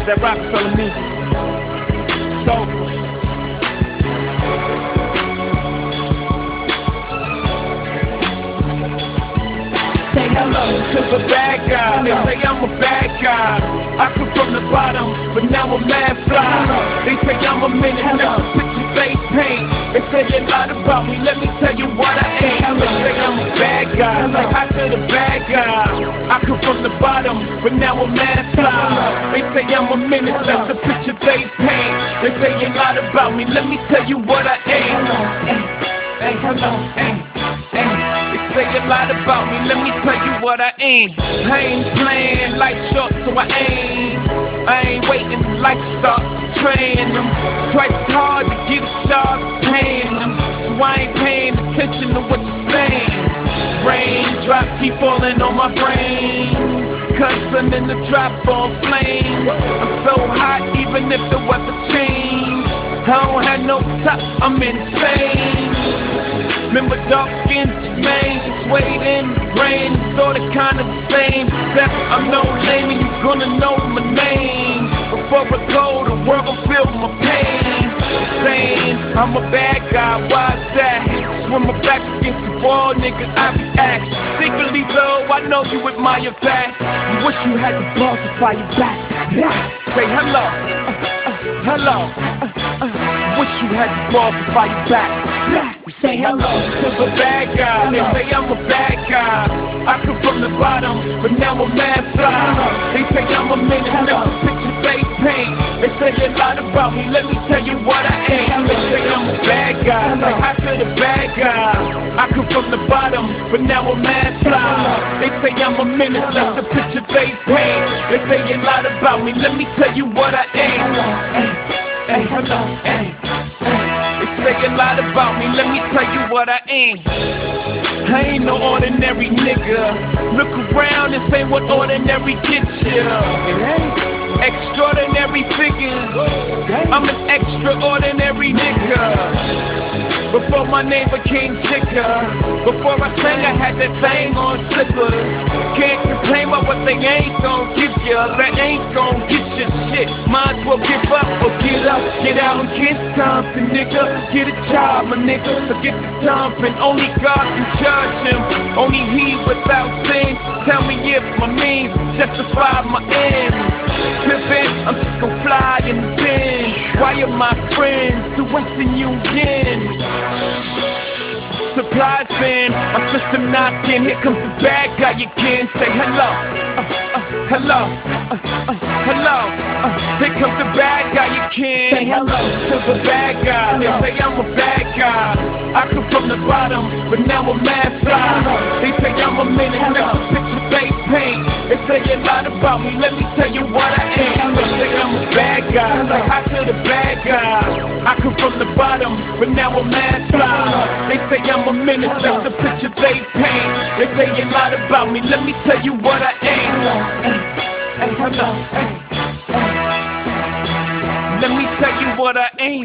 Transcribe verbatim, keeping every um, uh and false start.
that rock fellow music. Soulful. Say hello To the bad guy, they say I'm a bad guy. I come from the bottom, but now I'm mad fly. They say I'm a menace, that's the picture they paint. They say a lot about me, let me tell you what I ain't. They say I'm a bad guy, like I to the bad guy. I come from the bottom, but now I'm mad fly. They say I'm a menace, that's the picture they paint. They say a lot about me, let me tell you what I ain't. Hey, hello, hey, hey. They say a lot about me, let me tell you what I ain't. I ain't playing life short, so I ain't. I ain't waiting, life start training them. Twice as hard to get a job, paying them. So I ain't paying attention to what you're saying. Raindrops keep falling on my brain, cause I'm in the drop on flames. I'm so hot, even if the weather change. I don't have no top, I'm insane. Remember dark skin, Jermaine, swayed in the rain, thought it kinda the same. Except I'm no lame and you gonna know my name. Before I go, the world gon' feel my pain. Saying I'm a bad guy, why's that? When my back against the wall, nigga, I react. Secretly though, I know you admire that. You wish you had the balls to fire back. Yeah. Say hello, uh, uh, hello. Uh, uh. Wish you had the balls to fight back. We say hello to the bad guy. They say I'm a bad guy. I come from the bottom, but now I'm mad fly. They say I'm a menace, that's the picture they paint. They say a lot about me, let me tell you what I ain't. They say I'm a bad guy, like I to the bad guy. I come from the bottom, but now I'm mad fly. They say I'm a menace, that's the picture they paint. They say a lot about me, let me tell you what I ain't. Hey, hello, hey. They say a lot about me, let me tell you what I ain't. I ain't no ordinary nigga. Look around and say what ordinary gets ya. Extraordinary figures, I'm an extraordinary nigga. Before my name became Jigga, before I sang I had that thing on slippers. Can't complain about what they ain't gon' give ya. That ain't gon' get ya shit. Might as well give up or get up, get out and get something, nigga. Get a job, my nigga, forget the dumping. Only God can judge him, only he without sin. Tell me if my means justify my ends. Pippin', I'm just gon' fly in the bin. Why are my friends to Western Union? Supplies in, my system knocking. Here comes the bad guy again. Say hello, uh, uh, hello, uh, uh, hello. Uh, here comes the bad guy again. Say hello to the bad guy. They say I'm a bad guy. I come from the bottom, but now I'm mad fly. They say I'm a menace, that's the picture they paint. They say a lot about me, let me tell you what I ain't. They say I'm a bad guy, like I to the bad guy. I come from the bottom, but now I'm mad fly. They say I'm a menace, that's the picture they paint. They say a lot about me, let me tell you what I ain't. Hey, hello, hey, hey. Let me tell you what I ain't.